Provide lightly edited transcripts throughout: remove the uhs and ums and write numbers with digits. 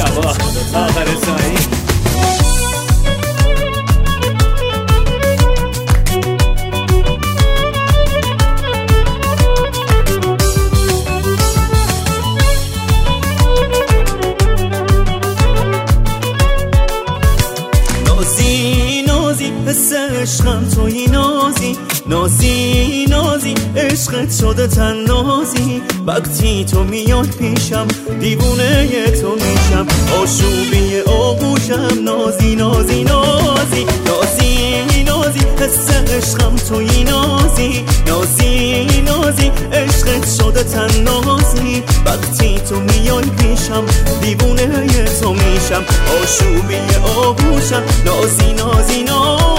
مجتبی آخر سایی. حس عشقم توی نازی، نازی نازی عشقت شده تنازی. وقتی تو میاد پیشم دیوونه تو میشم، آشوبی آغوشم نازی نازی نازی نازی نازی. حس عشقم توی نازی، نازی نازی عشقت شده تنازی. وقتی تو میای پیشم دیوونه تو میشم، آشوبی آغوشم نازی نازی نازی.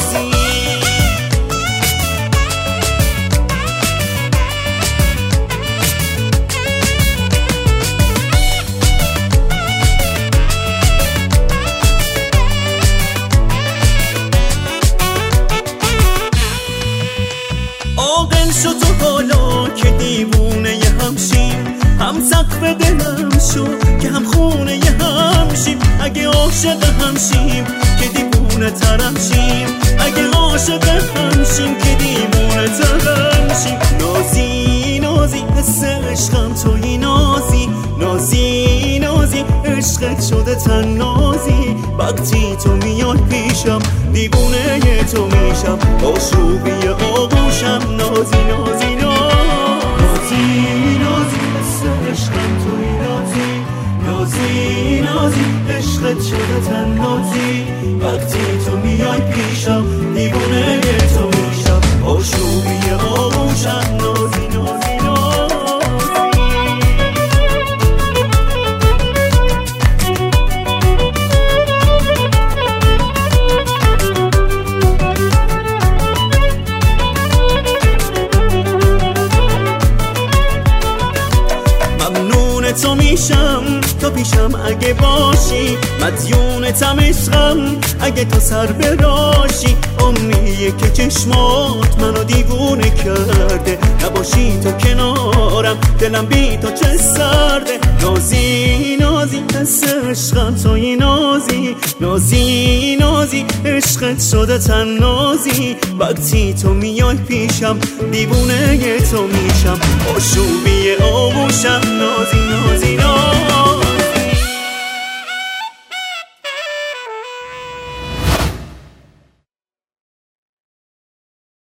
عاقل شو تو حالا که دیوونه همشیم، هم سقف دلم شو که هم خونه همشیم. اگه عاشق همشیم که دیوونه ترم شیم، اگه عاشق همشیم که دیوونه ترم شیم. نازی نازی حس عشقم توی نازی، نازی نازی عشقت شده تنازی. وقتی تو میای پیشم دیوونه تو میشم، آشوبی آغوشم نازی نازی نازی نازی. حس عشقم توی نازی، نازی نازی عشقت شده تنازی. وقتی تو میای پیشم دیوونه تو میشم، آشوبی آغوشم نازی نازی نازی. تو میشم تو پیشم اگه باشی، مدیونتم عشقم اگه تو سر براشی. عمریه که چشمات منو دیوونه کرده، نباشی تو کنارم دلم بی تو چه سرده. نازی نازی حس عشقم توی نازی، نازی نازی عشقت شده تنازی. وقتی تو میای پیشم دیوونه تو میشم، آشوبی آغوشم نازی نازی نازی.